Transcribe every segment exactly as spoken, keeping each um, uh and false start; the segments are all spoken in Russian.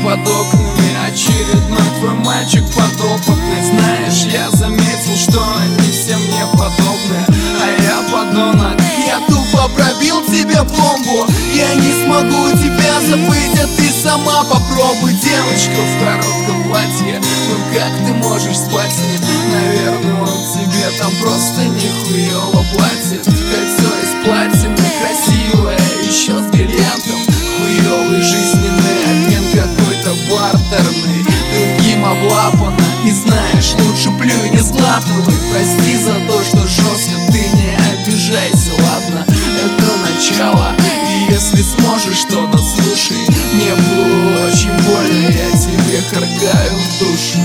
под окнами, очередной твой мальчик подопытный. Знаешь, я заметил, что они все мне подобны, а я подонок. Я тупо пробил тебе бомбу, я не смогу тебя забыть, а ты сама попробуй. Девочка в коротком платье, ну как ты можешь спать с ним? Наверное, он тебе там просто нихуево платит. Кольцо из платины красивое, еще с бриллиантом. Хуёвый жизненный обмен какой-то бартерный, другим облапано. И знаешь, лучше плюй, не сглатывай. Прости за то, что жестко, ты не обижайся, ладно? Это начало, и если сможешь, то дослушай. Мне было очень больно, я тебе харкаю в душу.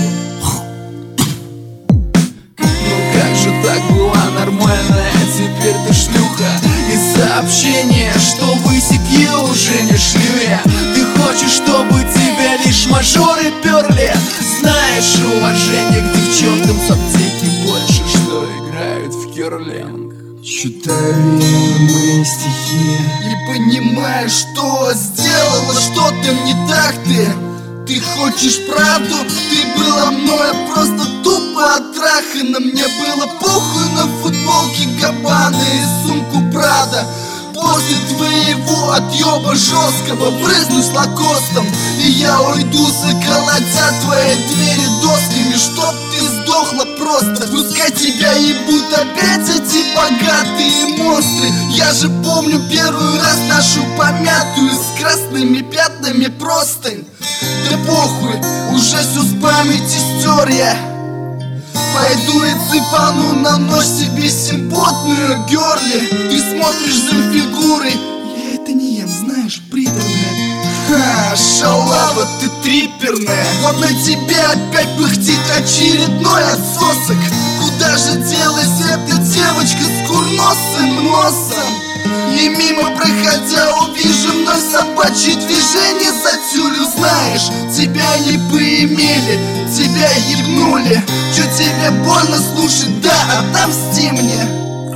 Ну как же так была нормальная, теперь ты шлюха. И сообщение, что высеки уже не шлю я. Ты хочешь, чтобы тебя лишь мажоры перли? Знаешь, уважение к девчонкам с аптеки больше, что играют в керлинг. Читаю мои стихи и понимаю, что сделала что-то не так ты. Ты хочешь правду, ты была мной просто тупо оттрахана. Мне было похуй на футболке Габбана и сумку Прада. После твоего отъеба жесткого брызнусь лакостом, и я уйду, заколотя твои двери досками, чтоб ты сдохла просто. Пускай тебя ебут опять эти богатые монстры. Я же помню первый раз нашу помятую с красными пятнами простынь. Да похуй, уже все с памяти стер я. Пойду и цепану на ночь себе симпотную герли. Ты смотришь за фигурой, я это не ем, знаешь, приторная. Ха, шалава ты триперная. Вот на тебя опять пыхтит очередной отсосок. Куда же делась эта девочка с курносым носом? И мимо проходя увижу вновь собачье движение за тюлю. Знаешь, тебя не поимели, тебя ебнули. Чё тебе больно слушать, да, отомсти мне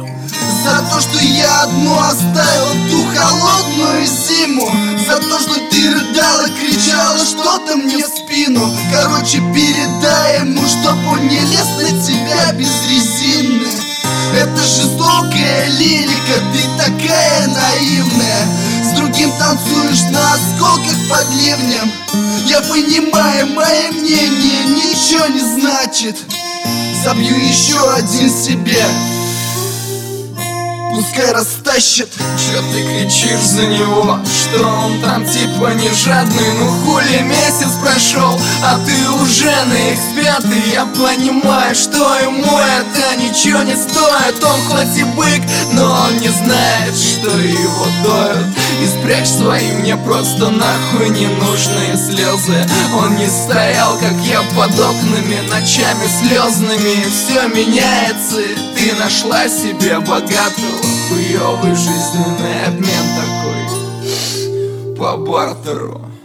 за то, что я одну оставил ту холодную зиму. За то, что ты рыдала, кричала что-то мне в спину. Короче, передай ему, чтоб он не лез на тебя без резины. Это жестокая лирика, ты такая наивная. С другим танцуешь на осколках под ливнем. Я понимаю, мое мнение ничего не значит. Забью еще один себе, пускай растащит. Чё ты кричишь за него? Что он там типа не жадный? Ну хули месяц прошел, а ты уже на икс пять. Я понимаю, что ему это ничего не стоит. Он хоть и бык, но он не знает, что его доют. И спрячь свои мне просто нахуй ненужные слезы. Он не стоял, как я, под окнами ночами слезными. И все меняется, и ты нашла себе богатого. Хуёвый жизненный обмен такой по бартеру.